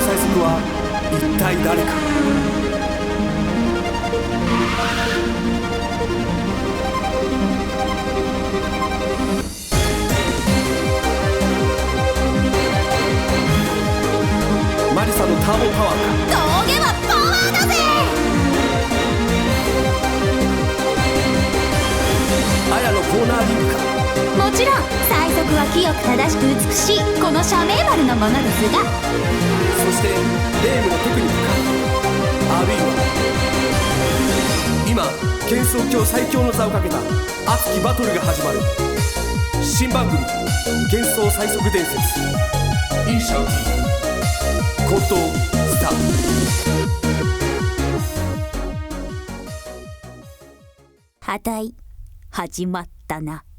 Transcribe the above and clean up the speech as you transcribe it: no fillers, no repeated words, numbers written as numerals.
最速は一体誰か。マリサのターボパワーか。 峠はパワーだぜ。 アヤのコーナーリングか。 もちろん最速は清く正しく美しいこの社名丸のものですが、 そしてレームのテクニックか。あるいは今幻想郷最強の座をかけた熱きバトルが始まる。新番組幻想最速伝説インシャウティコットスタート。 はたい始まったな。